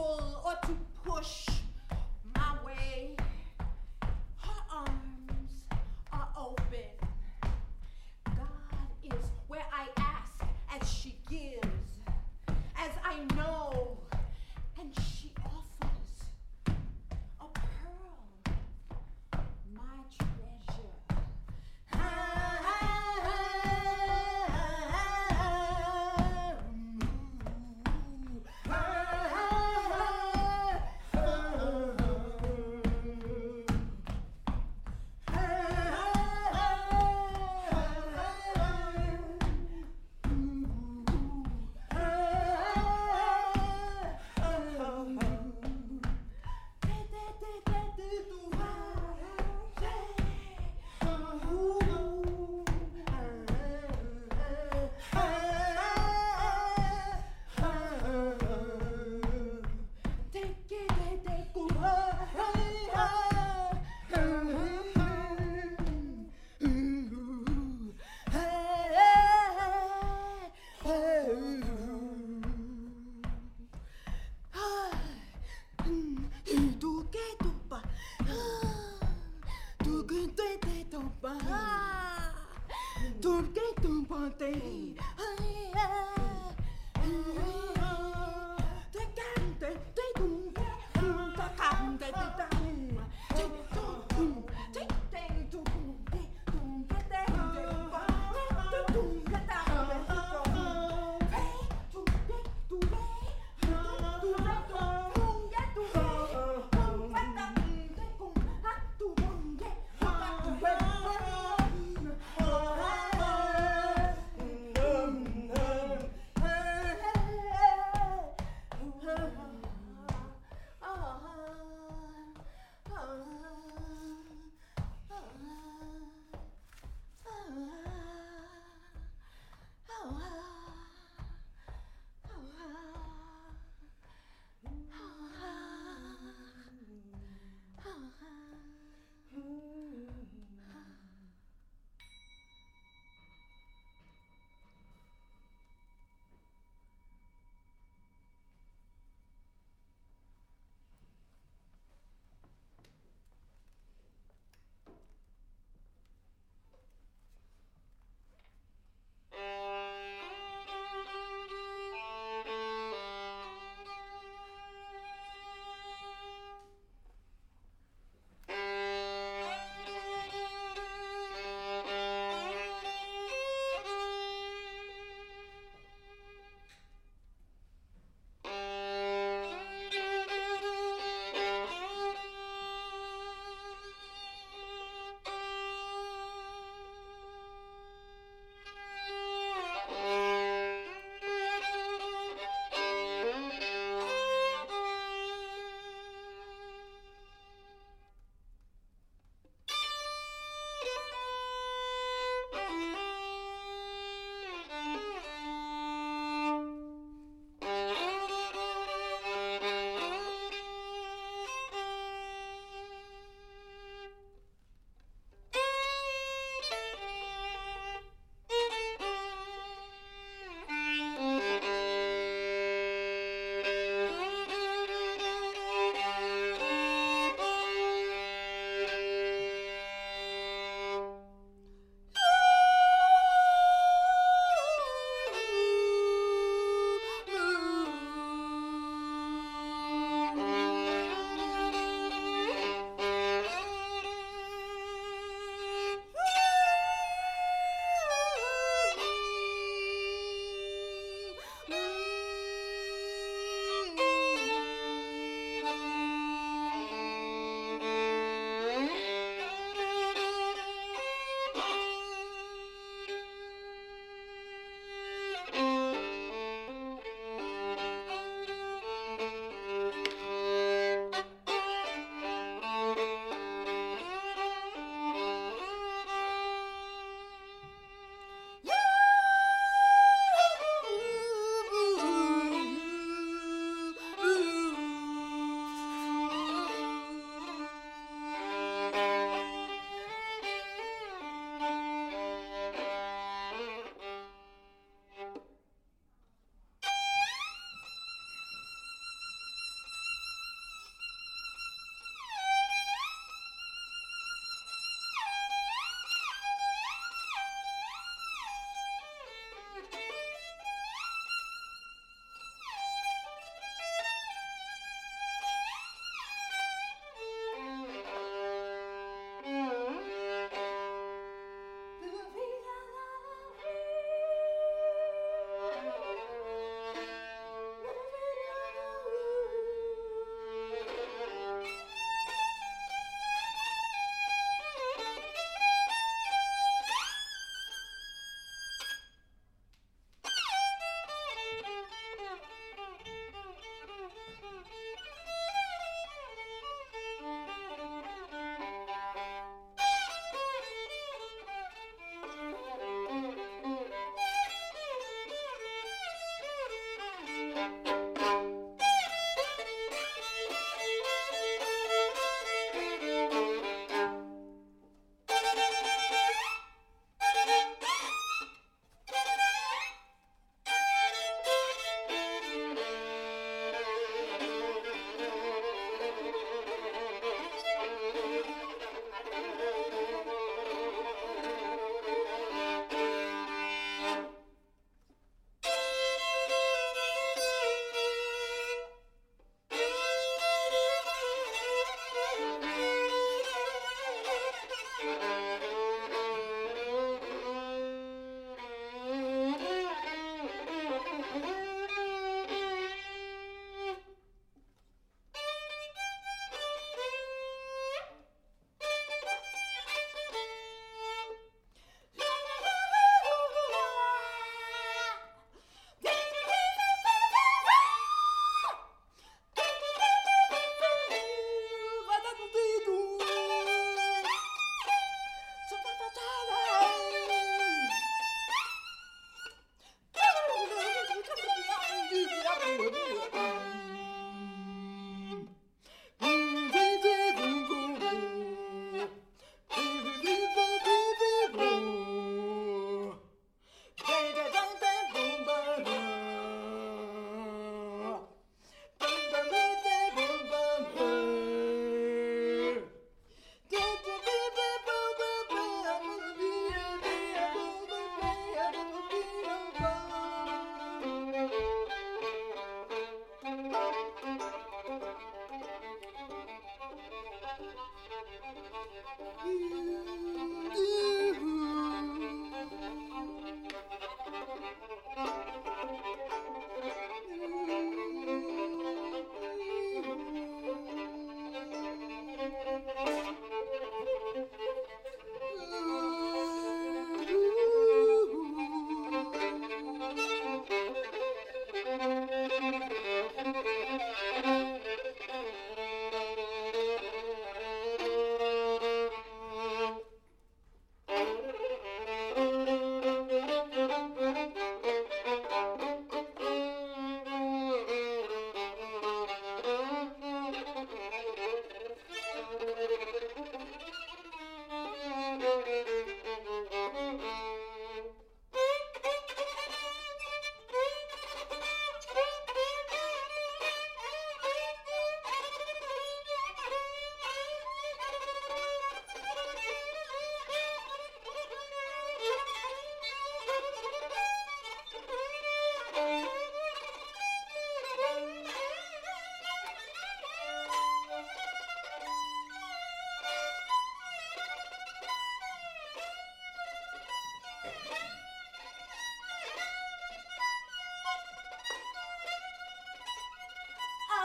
pull or to push my way. Her arms are open. God is where I ask as she gives, as I know, and she offers a pearl, my treasure.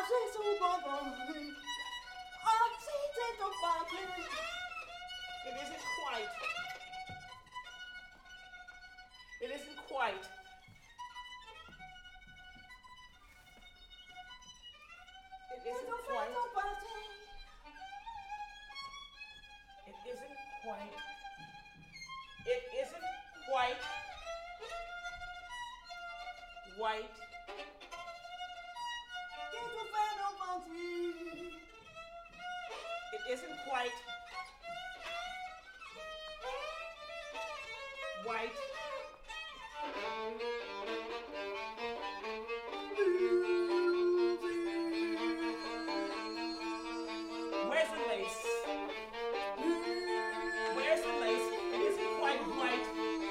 It isn't quite. It isn't quite. It isn't quite. It isn't quite. It isn't quite white. It isn't quite white. Where's the lace? Where's the lace? It isn't quite white.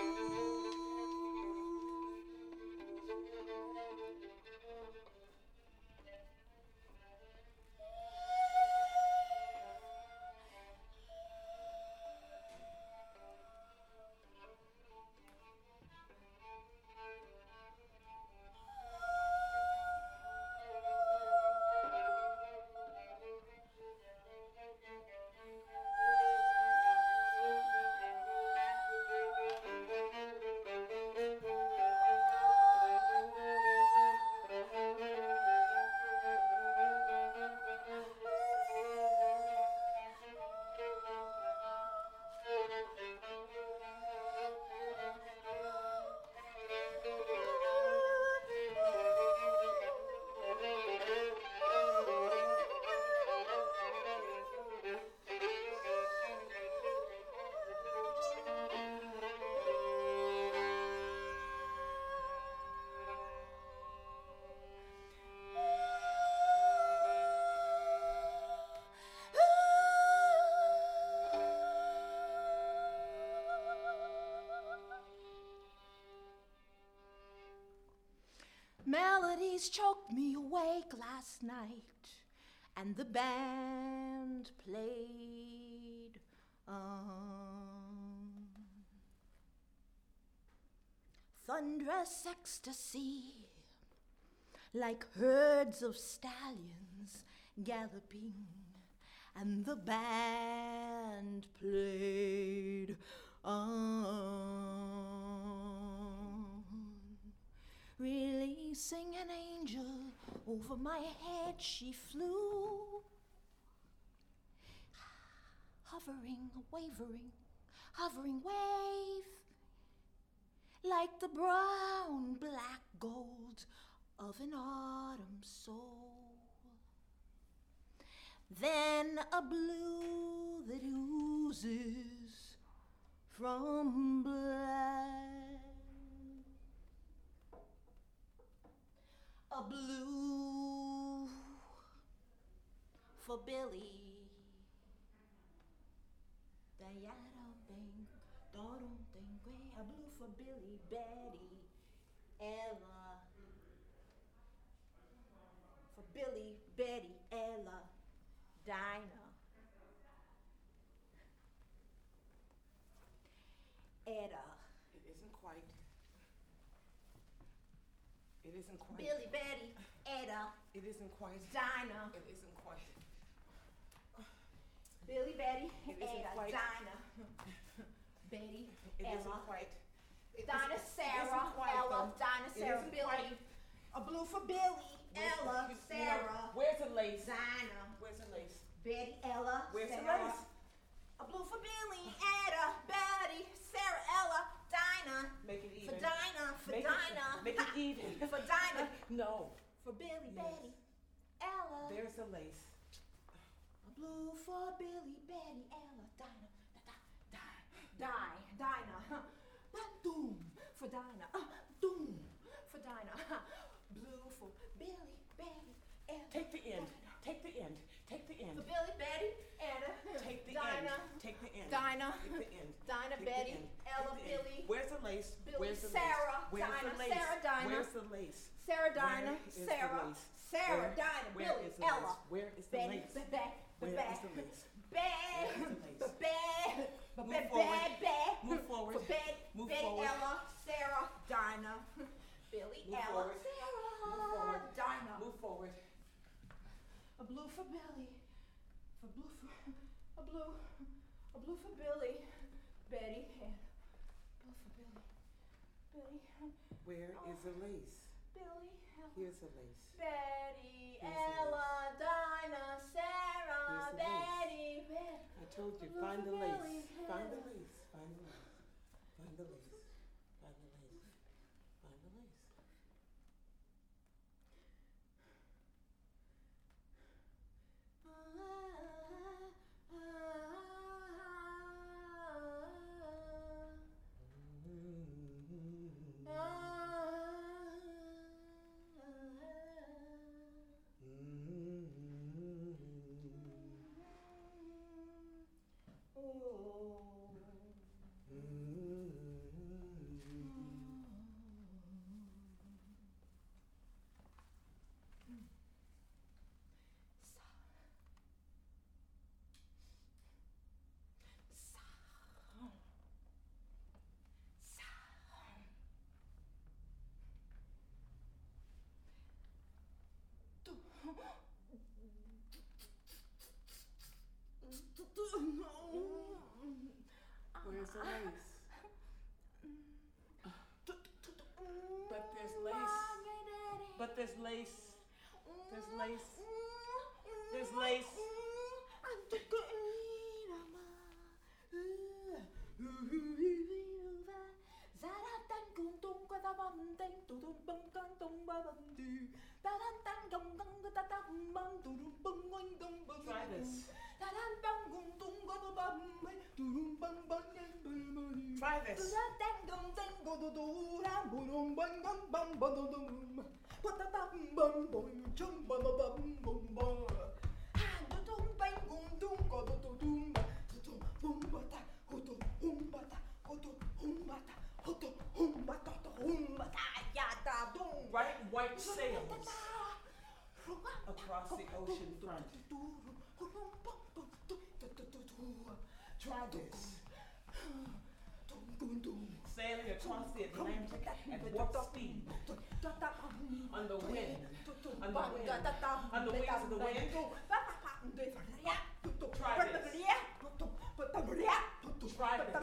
Melodies choked me awake last night, and the band played on. Thunderous ecstasy, like herds of stallions galloping, and the band played on. Releasing an angel over my head, she flew, hovering, wavering, hovering wave, like the brown black gold of an autumn soul. Then a blue that oozes from black, a blue for Billy. A blue for Billy, Betty, Ella. For Billy, Betty, Ella, Dinah, Etta. It isn't quite. It isn't quite. Billy, Betty, Etta. It isn't quite. Dinah. It isn't quite. Billy, Betty, It isn't Etta, quite. Dinah. Betty, It Ella. isn't quite. It Dinah, isn't- Sarah, isn't quite, Ella, though. Dinah, It Sarah, isn't Billy. quite. A blue for Billy, Ella, Sarah, Where's the lace? Dinah, Where's the lace? Betty, Ella, Where's the Sarah. lace? A blue for Billy, Etta, Betty, Sarah, Ella, Dinah. Make it even. For Dinah, for Make Dinah. Make it even. For Dinah. No. For Billy, Yes. Betty, Ella. There's the lace. A blue for Billy, Betty, Ella, Dinah. Dinah. Doom for Dinah. Doom for Dinah. Blue for Billy, Betty, Ella. Take the end. Take the end. Take the end. For Billy, Betty, Ella. Take the Dinah. end. Take the end. Dinah. Take the end. Dinah, Take Betty, the end. Ella, Take the end. Billy. Where's the lace? Billy, Where's the Sarah, lace? Where's Dinah, the lace? Sarah, Dinah. Where's the lace? Sarah, Dinah, Where is the Sarah, lace? Sarah, Where- Dinah, where Billy, is the Ella. lace? Where is the Betty, lace? Where is the lace? Move forward. For Betty, Move Betty, forward. Ella, Sarah, Dinah, Billy, Move Ella, forward. Sarah, Move forward. Dinah. Move forward. A blue for Billy. A blue for Billy. Betty had blue for Billy. Billy. Where is the lace? Billy. Here's the lace. Betty, Here's the Ella, Dinah, Sarah, Here's the Betty, Betty. I told you, Blue find for the lace. Billy. Find the lace. Find the lace. Find the lace. Find the lace. Find the lace. Where's the lace? But there's lace. But there's lace. There's lace. There's lace. Try this. Try this. Bright white sails across the ocean front. Try this. Sailing across the Atlantic at warp speed. On the wind. On the wind. On the wings of the wind. Try this. Try this.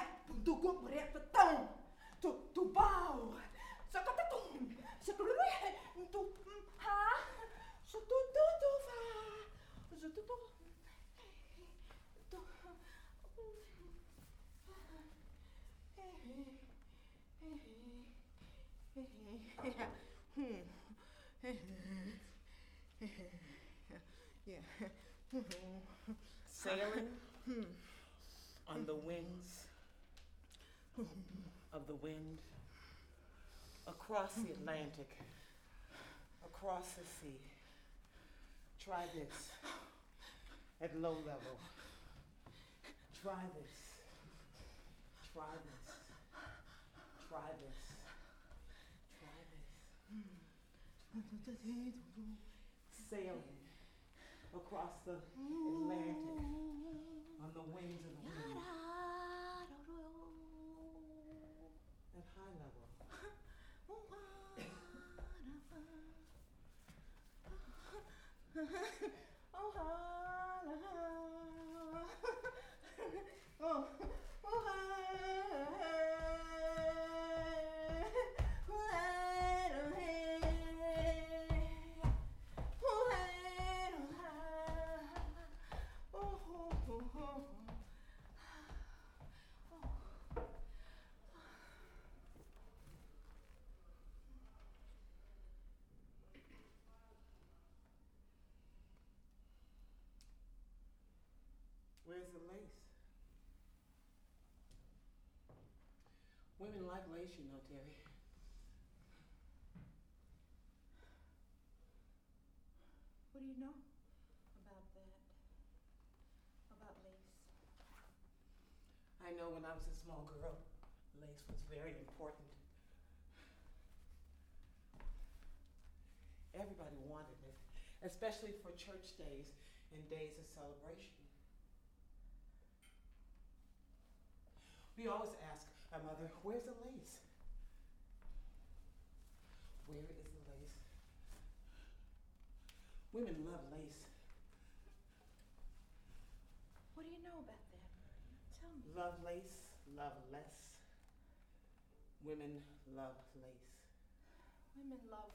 Sailing on the wings of the wind, across the Atlantic, across the sea. Try this at low level. Try this. Try this. Try this. Try this. Sailing across the Atlantic on the wings of the wind. At high level. Where's the lace? Women like lace, you know, Terry. What do you know about that? About lace? I know when I was a small girl, lace was very important. Everybody wanted it, especially for church days and days of celebration. We always ask our mother, where's the lace? Where is the lace? Women love lace. What do you know about that? Tell me. Love lace, love less. Women love lace. Women love.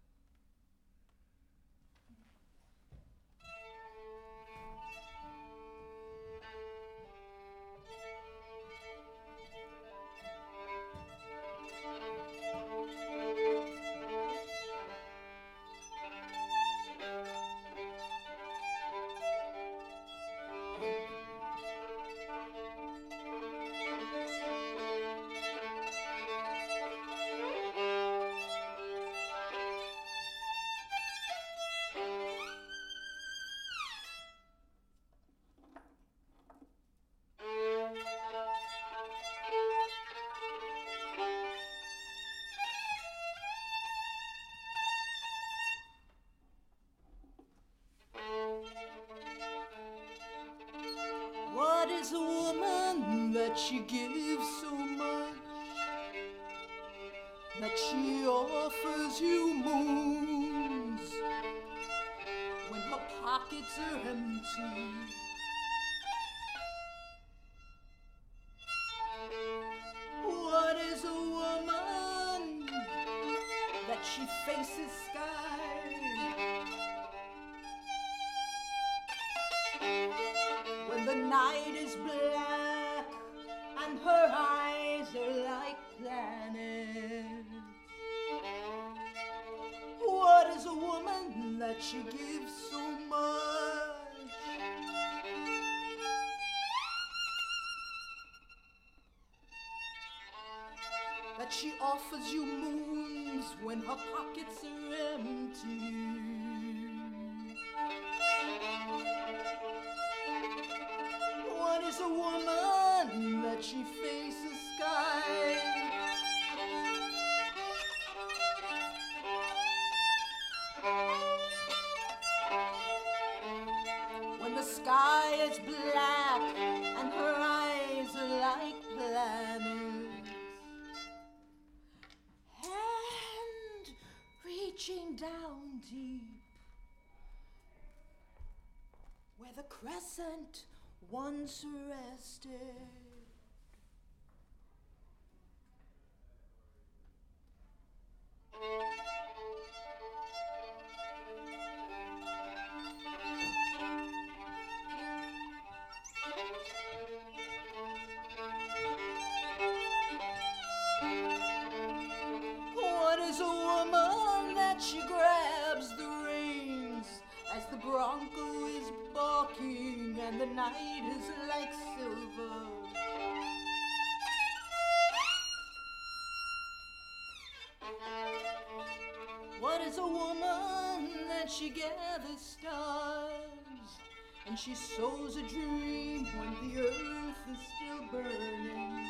What is a woman that she gives so much, that she offers you moons when her pockets are empty? What is a woman that she faces skies when the night is black and her eyes are like planets? What is a woman that she gives so much, that she offers you moons when her pockets are empty? What is a woman that she faces sky when the sky is black and her eyes are like planets? And reaching down deep where the crescent once rested. What is a woman that she grabs the reins as the bronco is barking and the night is like silver? What is a woman that she gathers stars and she sows a dream when the earth is still burning?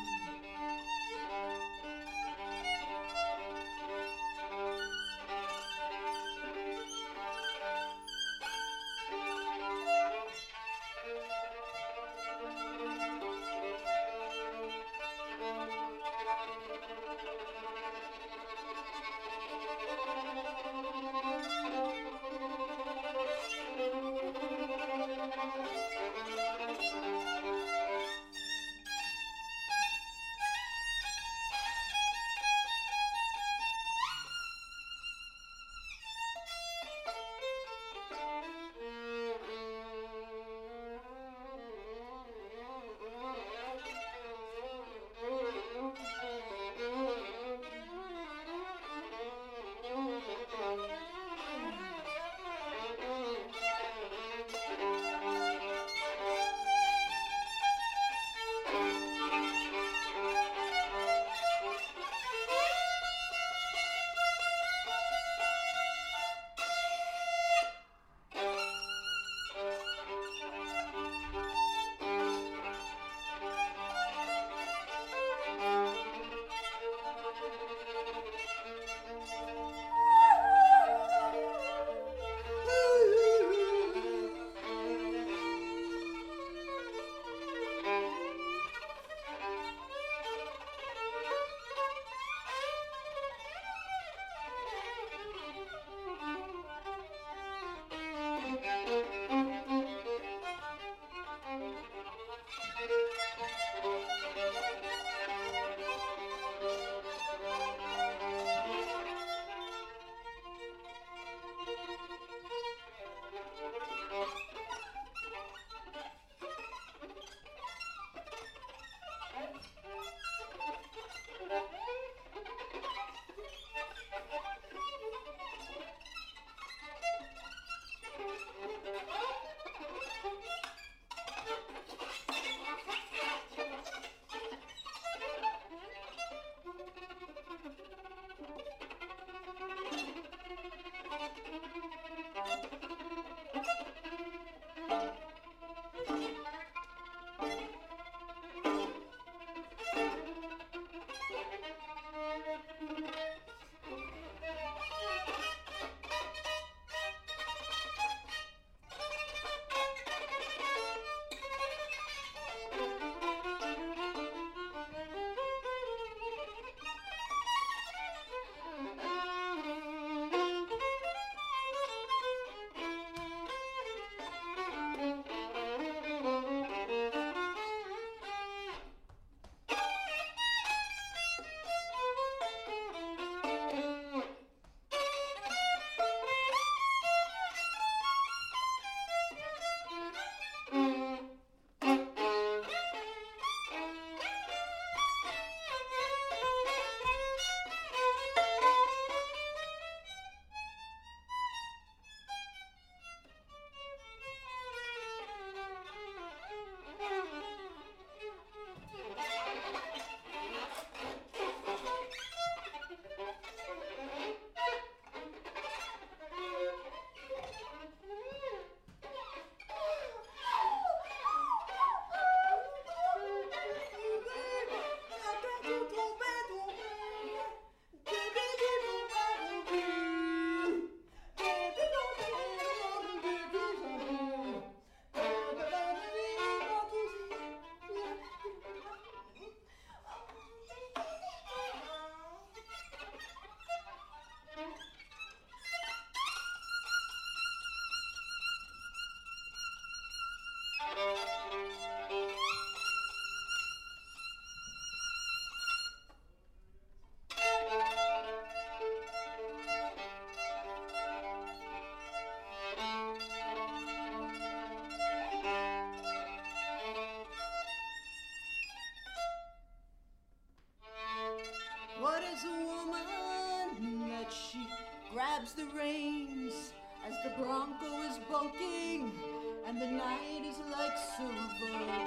grabs the reins as the bronco is bulking and the night is like silver.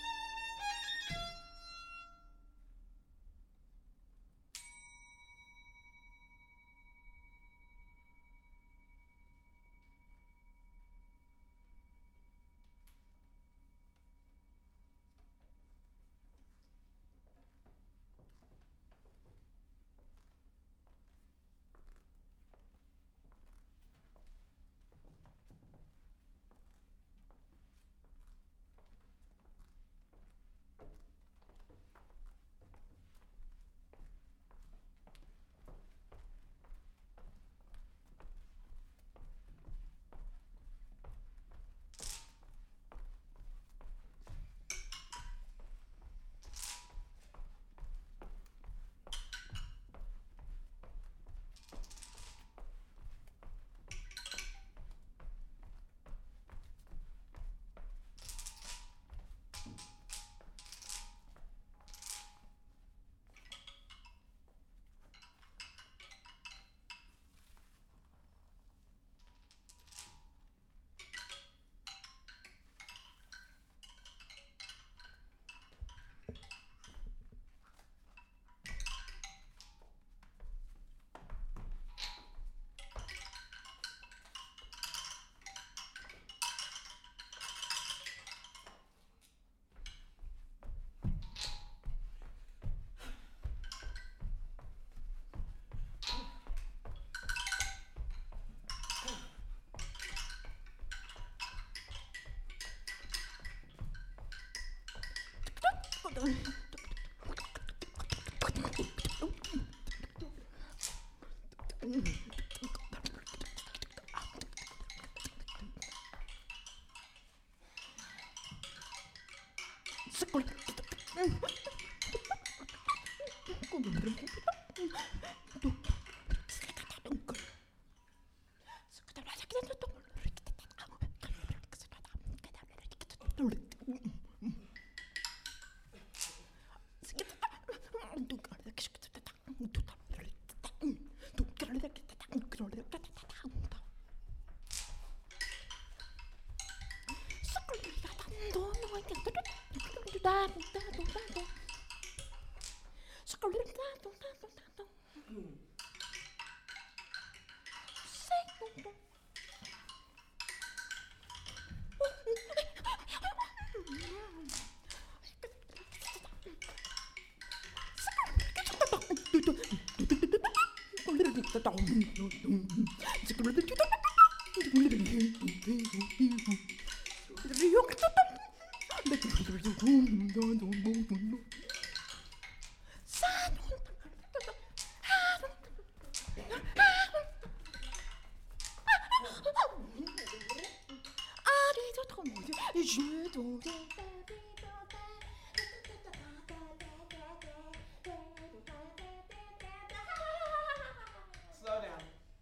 Slow down.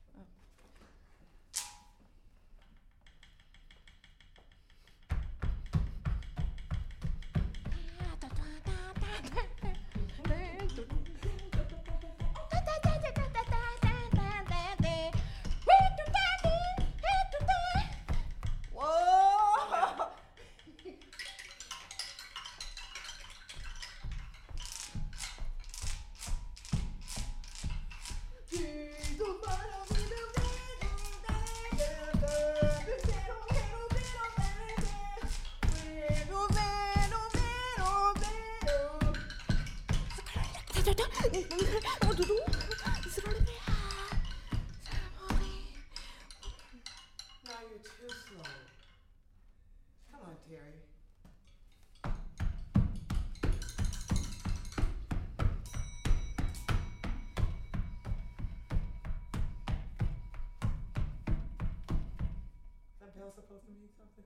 Now you're too slow. Come on, Terry. Is that bell supposed to mean something?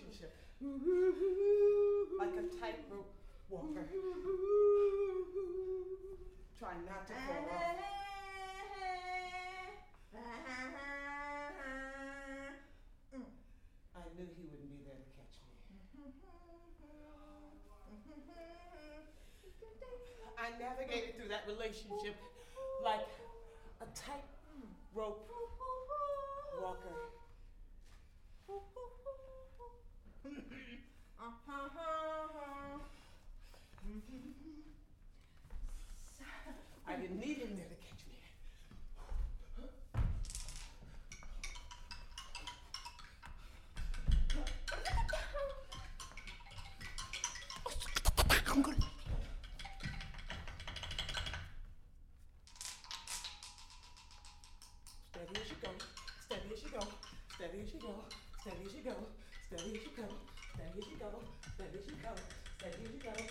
relationship. Like a tightrope walker. Trying not to fall off. I knew he wouldn't be there to catch me. I navigated through that relationship like a tightrope walker. I didn't need him there to catch me. Steady as you go, steady as you go, steady as you go, steady as you go, steady as you go, steady as you go, steady as you go, steady as you go.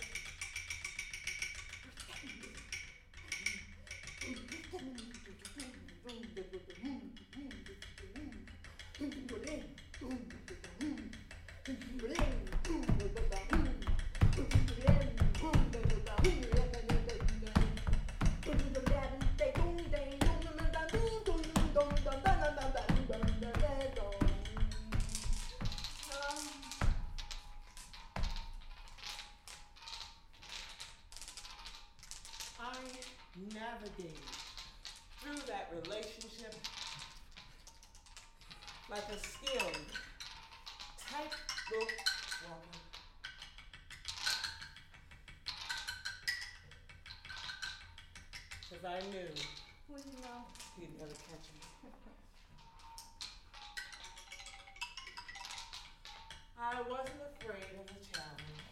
I navigated through that relationship like a skilled tightrope walker. Because I knew he'd never catch me. I wasn't afraid of the challenge.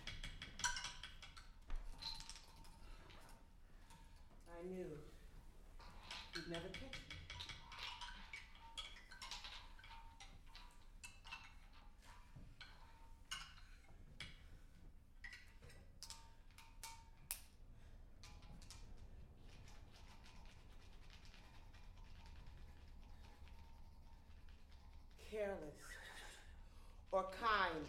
I knew he'd never catch me. Careless or kind.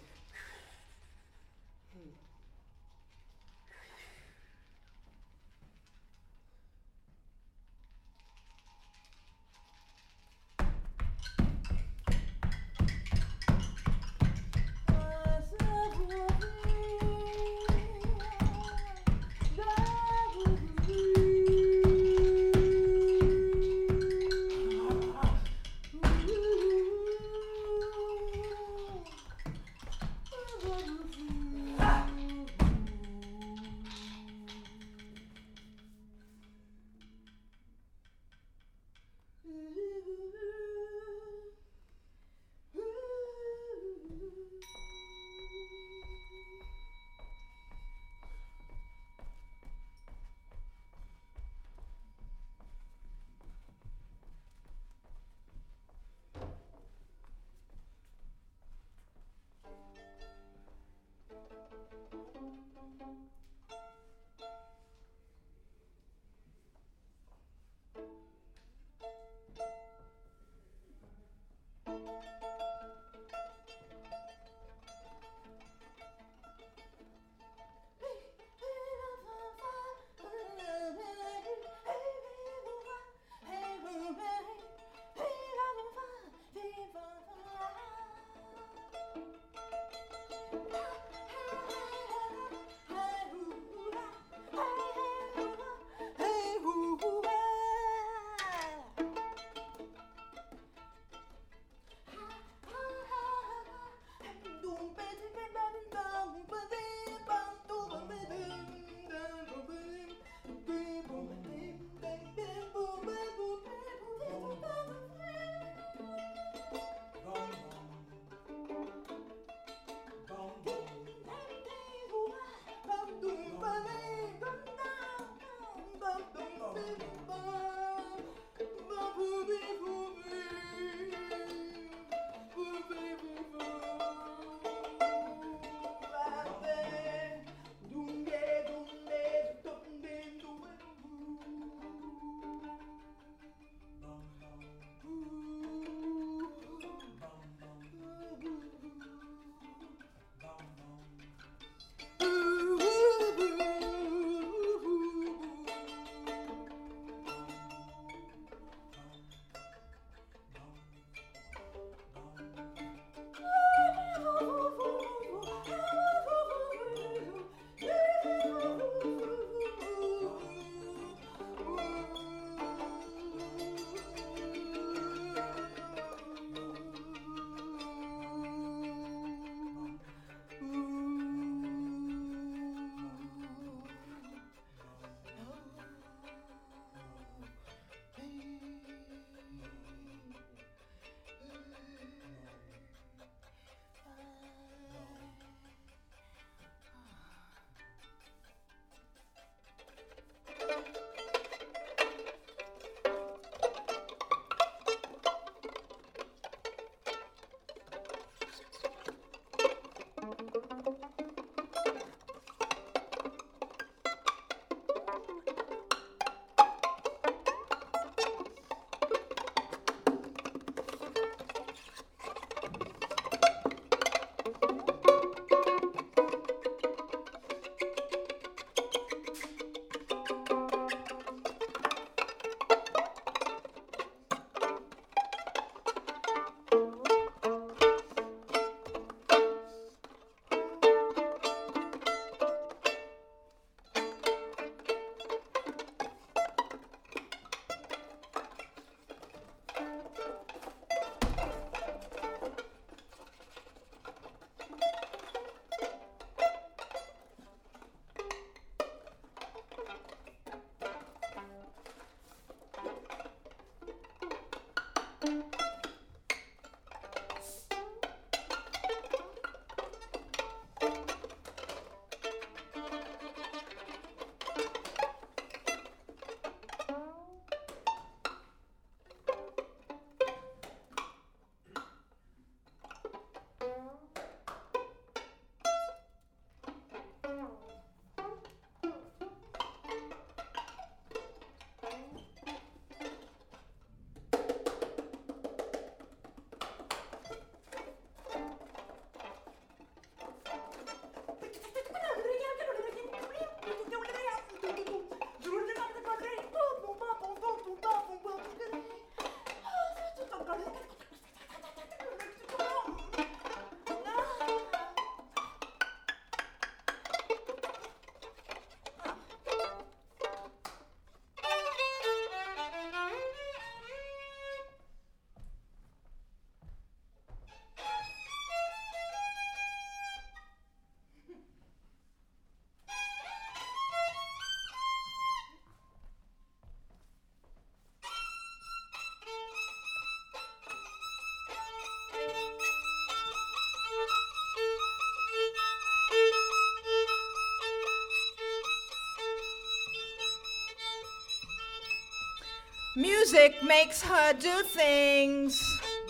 Music makes her do things.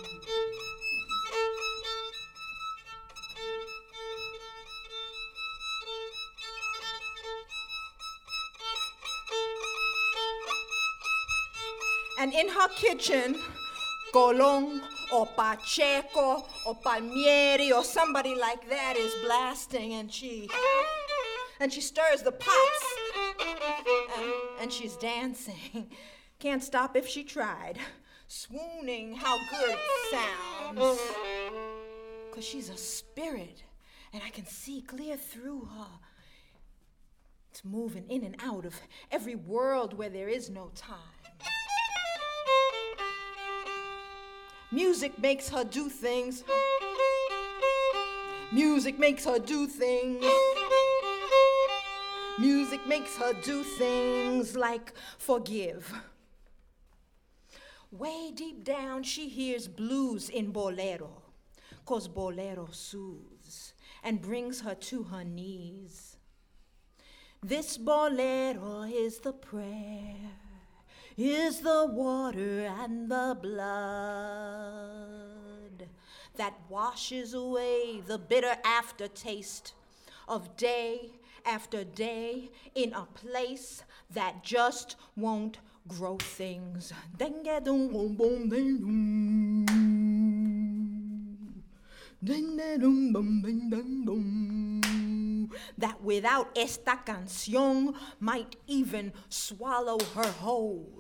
And in her kitchen, Colón or Pacheco or Palmieri or somebody like that is blasting, and she stirs the pots, and she's dancing. Can't stop if she tried. Swooning how good it sounds. 'Cause she's a spirit, and I can see clear through her. It's moving in and out of every world where there is no time. Music makes her do things. Music makes her do things. Music makes her do things like forgive. Way deep down, she hears blues in bolero, 'cause bolero soothes and brings her to her knees. This bolero is the prayer, is the water and the blood that washes away the bitter aftertaste of day after day in a place that just won't grow things. That without esta canción might even swallow her whole.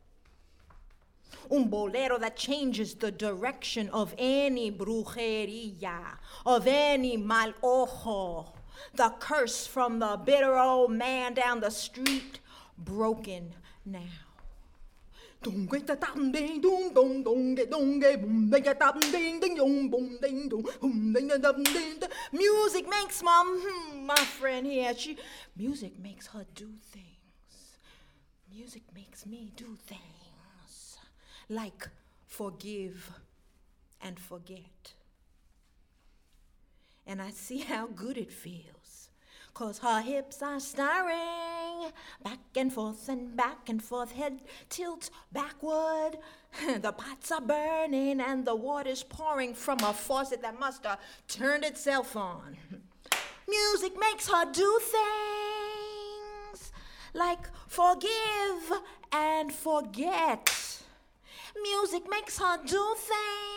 Un bolero that changes the direction of any brujeria, of any mal ojo. The curse from the bitter old man down the street, broken now. Music makes my friend here, music makes her do things. Music makes me do things. Like forgive and forget. And I see how good it feels, 'cause her hips are stirring back and forth, head tilts backward. The pots are burning and the water's pouring from a faucet that must have turned itself on. Music makes her do things like forgive and forget. Music makes her do things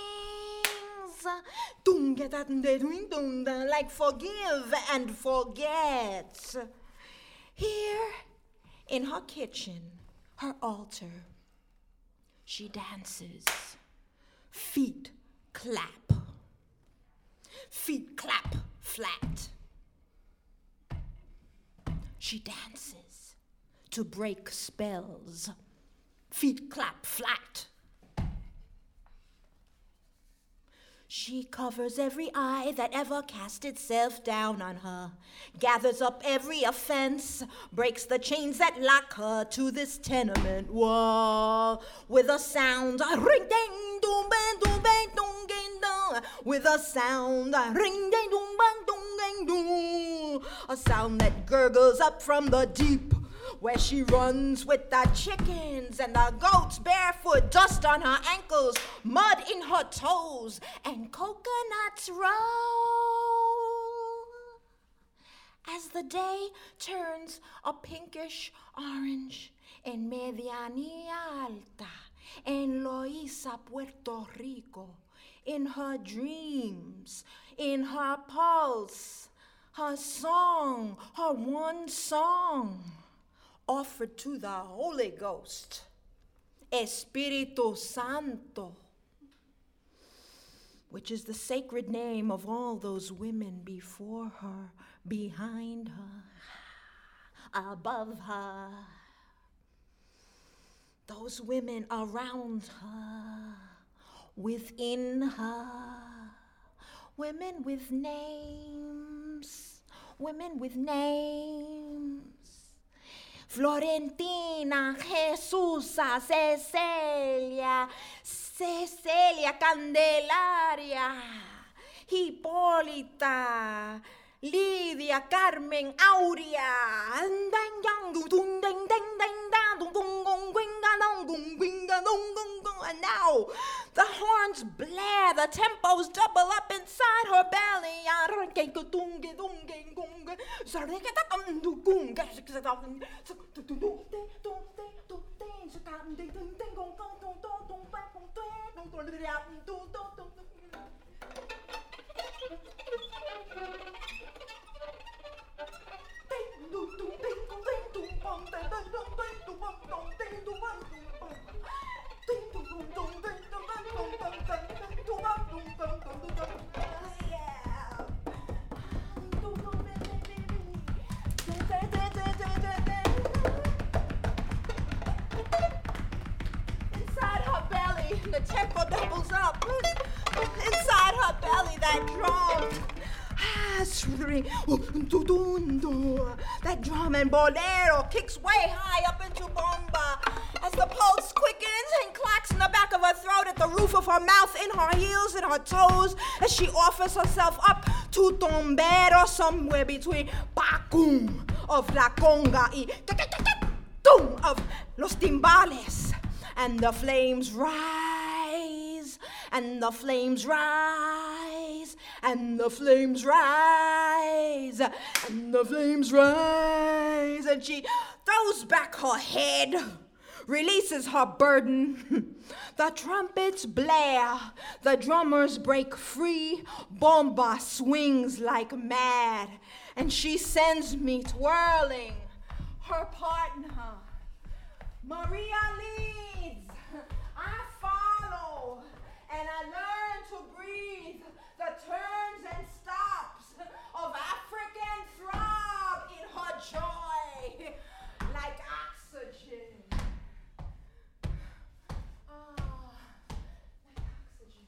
like forgive and forget. Here in her kitchen, her altar, she dances. Feet clap. Feet clap flat. She dances to break spells. Feet clap flat. She covers every eye that ever cast itself down on her, gathers up every offense, breaks the chains that lock her to this tenement wall with a sound, ring ding dong bang dong bang dong ding dong, with a sound, ring ding dong bang dong ding dong, a sound that gurgles up from the deep, where she runs with the chickens and the goats barefoot, dust on her ankles, mud in her toes, and coconuts roll. As the day turns a pinkish orange en Medianía Alta, en Loíza, Puerto Rico, in her dreams, in her pulse, her song, her one song, offered to the Holy Ghost, Espíritu Santo, which is the sacred name of all those women before her, behind her, above her, those women around her, within her, women with names, women with names. Florentina, Jesusa, Cecilia, Candelaria, Hipólita, Lidia, Carmen, Aurea, pow! The horns blare, the tempos double up inside her belly. Inside her belly, the tempo doubles up. Inside her belly, that drum. That drum and bolero kicks way high up into bomba as the pulse quickens and clacks in the back of her throat, at the roof of her mouth, in her heels, in her toes, as she offers herself up to tombero somewhere between pacum of la conga y tum of los timbales. And the flames rise, and the flames rise, and the flames rise, and the flames rise. And she throws back her head, releases her burden. The trumpets blare, the drummers break free, bomba swings like mad, and she sends me twirling. Her partner, Maria leads, I follow, and I learn to breathe the turns and stops of African throb in her joy, like oxygen. Like oxygen.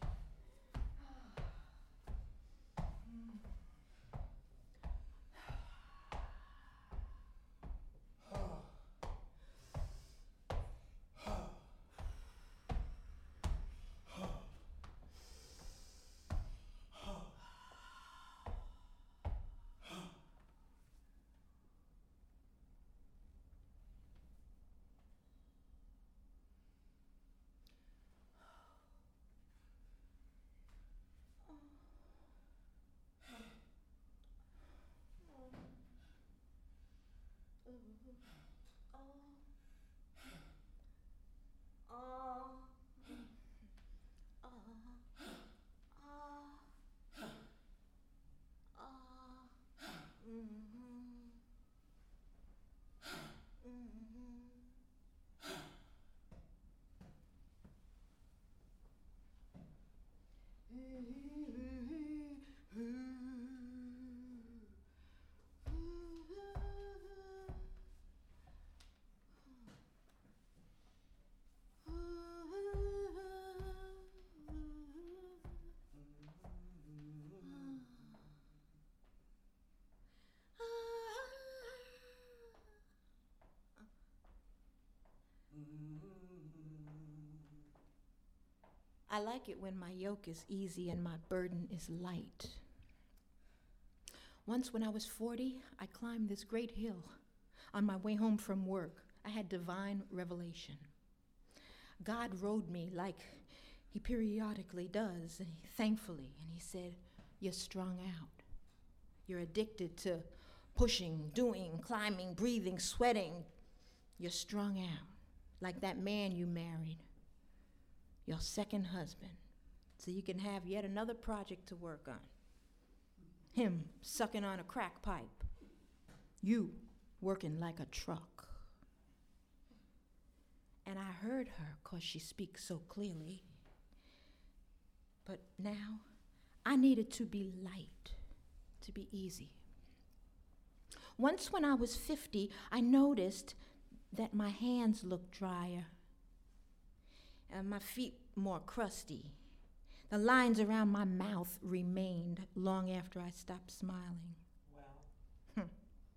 I like it when my yoke is easy and my burden is light. Once when I was 40, I climbed this great hill. On my way home from work, I had divine revelation. God rode me like he periodically does, and thankfully, and he said, "You're strung out. You're addicted to pushing, doing, climbing, breathing, sweating. You're strung out, like that man you married, your second husband, so you can have yet another project to work on. Him sucking on a crack pipe, you working like a truck." And I heard her 'cause she speaks so clearly. But now I needed to be light, to be easy. Once when I was 50, I noticed that my hands looked drier and my feet more crusty. The lines around my mouth remained long after I stopped smiling. Well.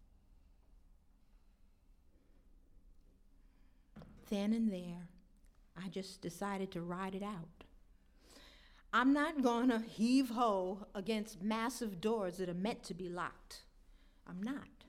Then and there, I just decided to ride it out. I'm not gonna heave-ho against massive doors that are meant to be locked. I'm not.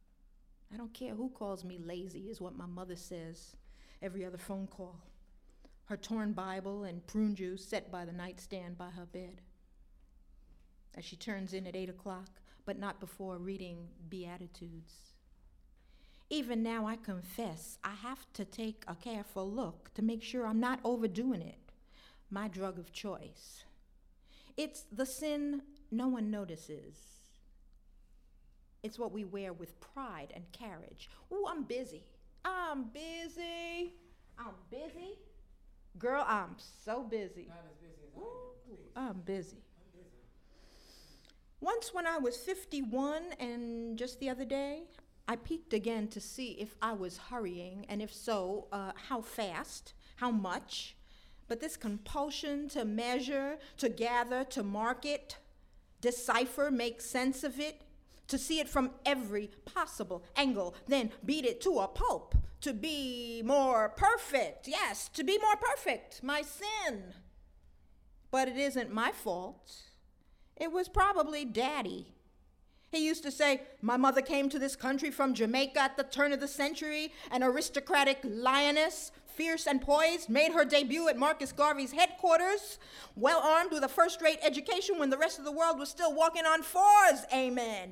I don't care who calls me lazy, is what my mother says every other phone call. her torn Bible and prune juice set by the nightstand by her bed. As she turns in at 8 o'clock, but not before reading Beatitudes. Even now, I confess, I have to take a careful look to make sure I'm not overdoing it, my drug of choice. It's the sin no one notices. It's what we wear with pride and carriage. Ooh, I'm busy. I'm busy. I'm busy. Girl, I'm so busy. Not as busy as I am, please. I'm busy. I'm busy. Once when I was 51, and just the other day, I peeked again to see if I was hurrying, and if so, how fast, how much. But this compulsion to measure, to gather, to market, decipher, make sense of it, to see it from every possible angle, then beat it to a pulp, to be more perfect. Yes, to be more perfect, my sin. But it isn't my fault. It was probably Daddy. He used to say, my mother came to this country from Jamaica at the turn of the century, an aristocratic lioness, fierce and poised, made her debut at Marcus Garvey's headquarters, well armed with a first-rate education when the rest of the world was still walking on fours. Amen.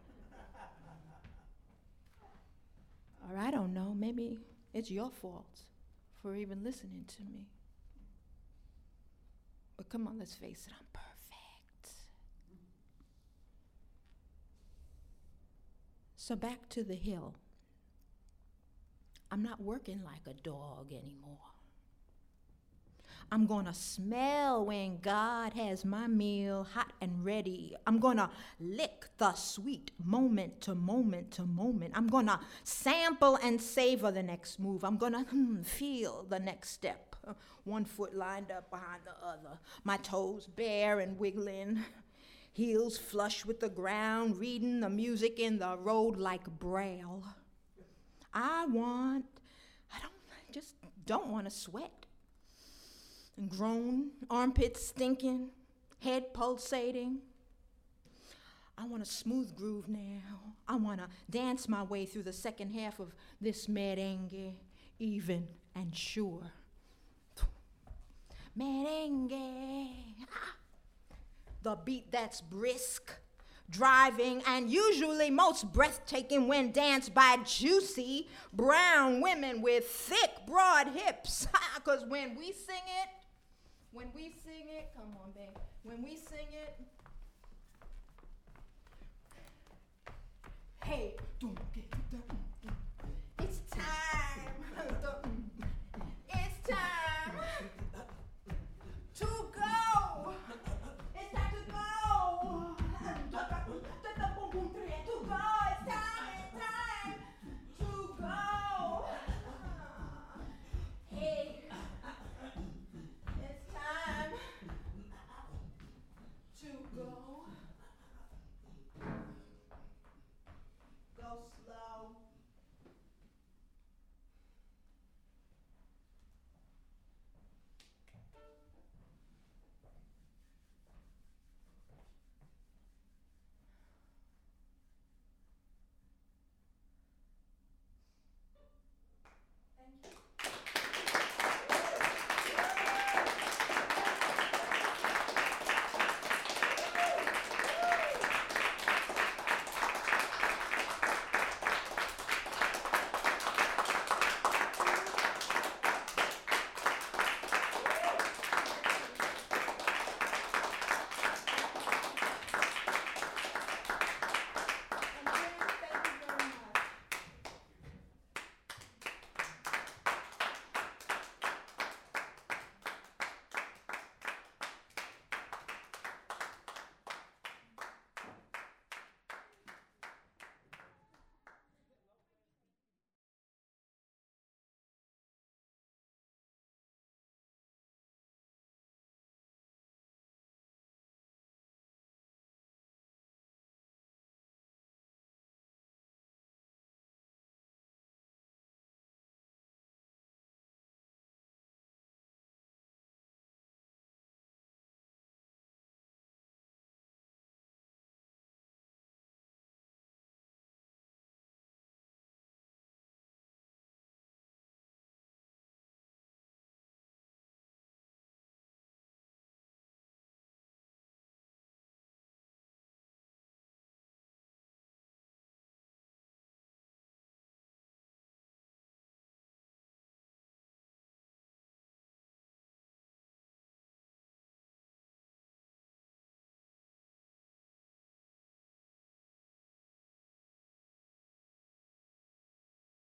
Or I don't know, maybe it's your fault for even listening to me. But come on, let's face it, I'm perfect. So back to the hill. I'm not working like a dog anymore. I'm gonna smell when God has my meal hot and ready. I'm gonna lick the sweet moment to moment to moment. I'm gonna sample and savor the next move. I'm gonna feel the next step. One foot lined up behind the other, my toes bare and wiggling. Heels flush with the ground, reading the music in the road like Braille. I just don't want to sweat. And groan, armpits stinking, head pulsating. I want a smooth groove now. I want to dance my way through the second half of this merengue, even and sure. Merengue. The beat that's brisk, driving, and usually most breathtaking when danced by juicy brown women with thick, broad hips. Because when we sing it, come on, babe, when we sing it,